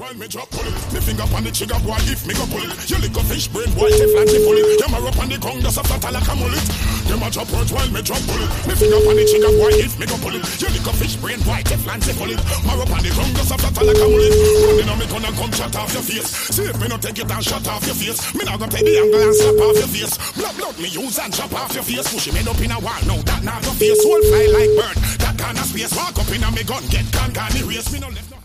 while me drop pull it. Me finger on the trigger, boy, if me go pull it. You lick a fish brain, boy, Teflon to pull it. Camera up on the ground, just a flat like a mullet. Them a drop words while me drop pull it. Me finger on the trigger, boy, if me go pull it. You lick a fish brain, boy, Teflon to pull it. Camera up on the ground, just a flat like a mullet. Running on me gun and come shut off your face. See if me no take it and shut off your face. Me not gonna take the angle and slap off your face. Blood me use and chop off your face. Push him up in a wall, now that not your face. Whole fly like bird, that kind of space. Walk up in a me gun, get gun, erase me no left no.